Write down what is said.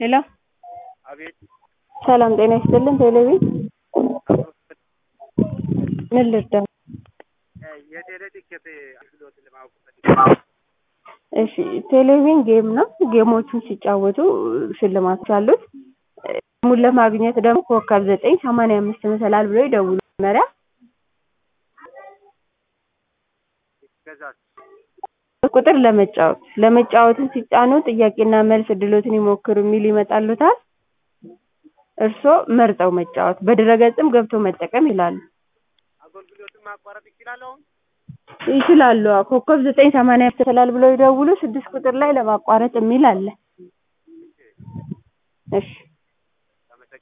ሄሎ አቤት ሰላም ጤና ይስጥልን ቴሌቪዥን ምን ልርዳው? የቴሌ ቲኬት አገልግሎት ለማወቅ ፈልጌ። እሺ ቴሌቪዥን ጌም ነው። ጌሞቹን ሲጫወቱ ሽልማቶች አሉት። ሙሉ ለማግኘት ደግሞ ኮከብ 985 መሰላል ብለው ይደውሉ መጀመሪያ። ከዛስ ቁጥር ለመጫወትን ሲጫኑ ጥያቄና መልስ እድሎትን ይሞክሩ የሚል ይመጣልዎታል። እርስዎ መርጠው መጫወት በድረ-ገጽም ገብተው መጠቀም ይችላሉ። አገልግሎቱን ማቋረጥ ይችላለሁ? ይችላሉ። አዎ ኮከብ 985 መሰላል ብለው ይደውሉ 6 ቁጥር ላይ ለማቋረጥ የሚል አለ። እሺ